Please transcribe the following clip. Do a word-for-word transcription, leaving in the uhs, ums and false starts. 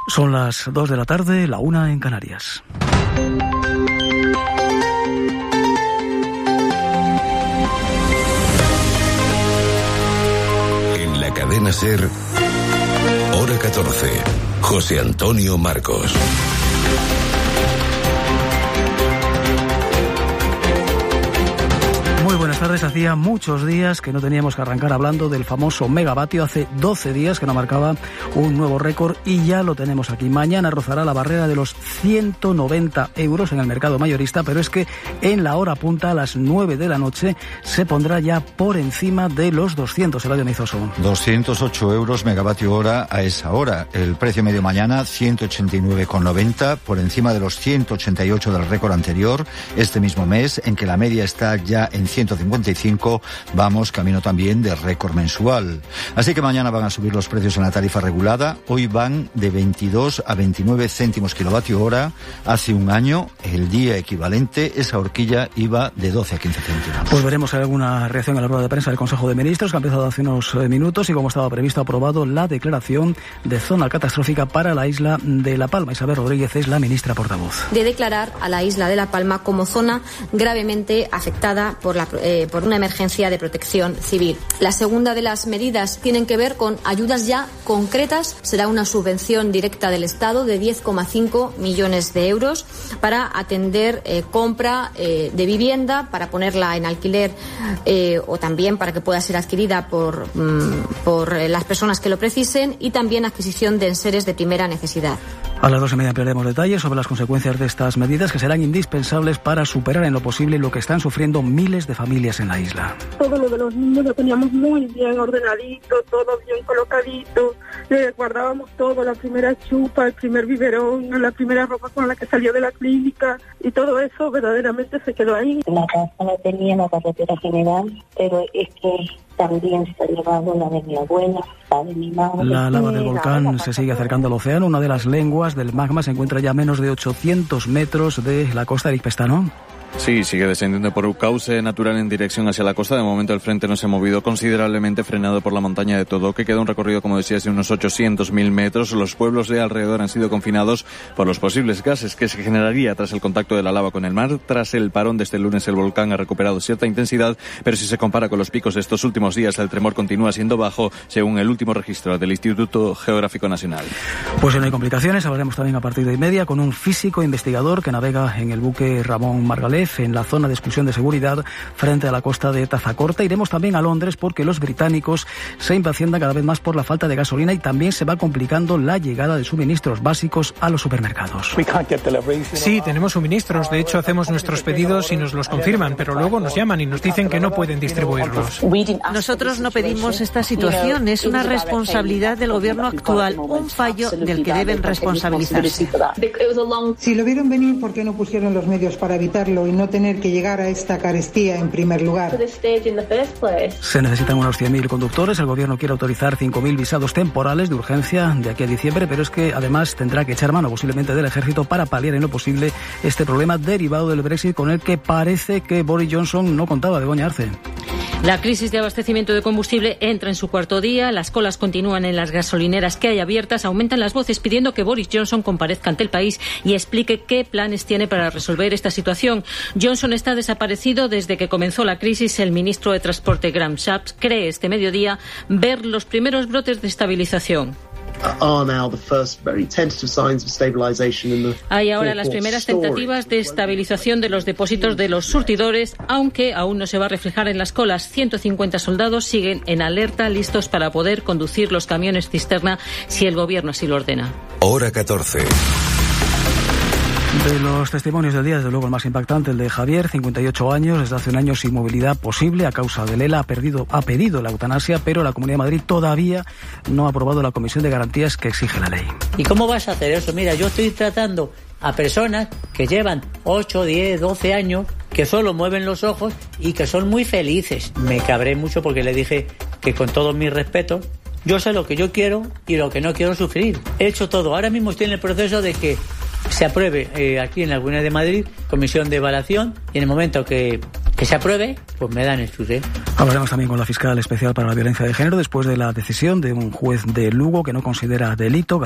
Son las dos de la tarde, la una en Canarias. En la cadena SER, hora catorce, José Antonio Marcos. Muy buenas tardes. Hacía muchos días que no teníamos que arrancar hablando del famoso megavatio. Hace doce días que no marcaba un nuevo récord y ya lo tenemos aquí. Mañana rozará la barrera de los ciento noventa euros en el mercado mayorista, pero es que en la hora punta, a las nueve de la noche, se pondrá ya por encima de los doscientos. Eladio Nizoso. doscientos ocho euros megavatio hora a esa hora. El precio medio mañana, ciento ochenta y nueve con noventa, por encima de los ciento ochenta y ocho del récord anterior, este mismo mes, en que la media está ya en ciento cincuenta y cinco, vamos camino también de récord mensual. Así que mañana van a subir los precios en la tarifa regulada. Hoy van de veintidós a veintinueve céntimos kilovatio hora. Hace un año, el día equivalente, esa horquilla iba de doce a quince céntimos. Pues veremos si hay alguna reacción a la rueda de prensa del Consejo de Ministros, que ha empezado hace unos minutos, y como estaba previsto, ha aprobado la declaración de zona catastrófica para la isla de La Palma. Isabel Rodríguez es la ministra portavoz. De declarar a la isla de La Palma como zona gravemente afectada por la Eh, por una emergencia de protección civil. La segunda de las medidas tienen que ver con ayudas ya concretas. Será una subvención directa del Estado de diez coma cinco millones de euros para atender eh, compra eh, de vivienda, para ponerla en alquiler eh, o también para que pueda ser adquirida por, mm, por eh, las personas que lo precisen, y también adquisición de enseres de primera necesidad. A las dos y media ampliaremos detalles sobre las consecuencias de estas medidas, que serán indispensables para superar en lo posible lo que están sufriendo miles de familias en la isla. Todo lo de los niños lo teníamos muy bien ordenadito, todo bien colocadito, le guardábamos todo, la primera chupa, el primer biberón, la primera ropa con la que salió de la clínica, y todo eso verdaderamente se quedó ahí. La casa no tenía la carretera general, pero es que también se ha llevado la de mi abuela, la de mi madre. La lava del volcán se sigue acercando al océano. Una de las lenguas del magma se encuentra ya a menos de ochocientos metros de la costa de Ipestano. Sí, sigue descendiendo por un cauce natural en dirección hacia la costa. De momento el frente no se ha movido considerablemente, frenado por la montaña de Todo, que queda un recorrido, como decías, de unos ochocientos mil metros. Los pueblos de alrededor han sido confinados por los posibles gases que se generaría tras el contacto de la lava con el mar. Tras el parón de este lunes, el volcán ha recuperado cierta intensidad, pero si se compara con los picos de estos últimos días, el tremor continúa siendo bajo, según el último registro del Instituto Geográfico Nacional. Pues no hay complicaciones. Hablaremos también a partir de y media con un físico investigador que navega en el buque Ramón Margalef en la zona de exclusión de seguridad frente a la costa de Tazacorta. Iremos también a Londres porque los británicos se impacientan cada vez más por la falta de gasolina, y también se va complicando la llegada de suministros básicos a los supermercados. Sí, tenemos suministros. De hecho, hacemos nuestros pedidos y nos los confirman, pero luego nos llaman y nos dicen que no pueden distribuirlos. Nosotros no pedimos esta situación. Es una responsabilidad del gobierno actual, un fallo del que deben responsabilizarse. Si lo vieron venir, ¿por qué no pusieron los medios para evitarlo y no tener que llegar a esta carestía en primer lugar? Se necesitan unos cien mil conductores. El gobierno quiere autorizar cinco mil visados temporales de urgencia de aquí a diciembre, pero es que además tendrá que echar mano posiblemente del ejército para paliar en lo posible este problema derivado del Brexit, con el que parece que Boris Johnson no contaba. Begoña Arce. La crisis de abastecimiento de combustible entra en su cuarto día, las colas continúan en las gasolineras que hay abiertas, aumentan las voces pidiendo que Boris Johnson comparezca ante el país y explique qué planes tiene para resolver esta situación. Johnson está desaparecido desde que comenzó la crisis. El ministro de Transporte, Graham Shapps, cree este mediodía ver los primeros brotes de estabilización. Hay ahora las primeras tentativas de estabilización de los depósitos de los surtidores, aunque aún no se va a reflejar en las colas. ciento cincuenta soldados siguen en alerta, listos para poder conducir los camiones cisterna si el gobierno así lo ordena. Hora catorce. De los testimonios del día, desde luego el más impactante, el de Javier, cincuenta y ocho años, desde hace un año sin movilidad posible a causa del ELA, ha, perdido, ha pedido la eutanasia, pero la Comunidad de Madrid todavía no ha aprobado la comisión de garantías que exige la ley. ¿Y cómo vas a hacer eso? Mira, yo estoy tratando a personas que llevan ocho, diez, doce años, que solo mueven los ojos y que son muy felices. Me cabré mucho porque le dije que, con todo mi respeto, yo sé lo que yo quiero y lo que no quiero sufrir. He hecho todo. Ahora mismo estoy en el proceso de que se apruebe eh, aquí en la Comunidad de Madrid, comisión de evaluación, y en el momento que, que se apruebe, pues me dan el estudio. Hablaremos también con la fiscal especial para la violencia de género después de la decisión de un juez de Lugo que no considera delito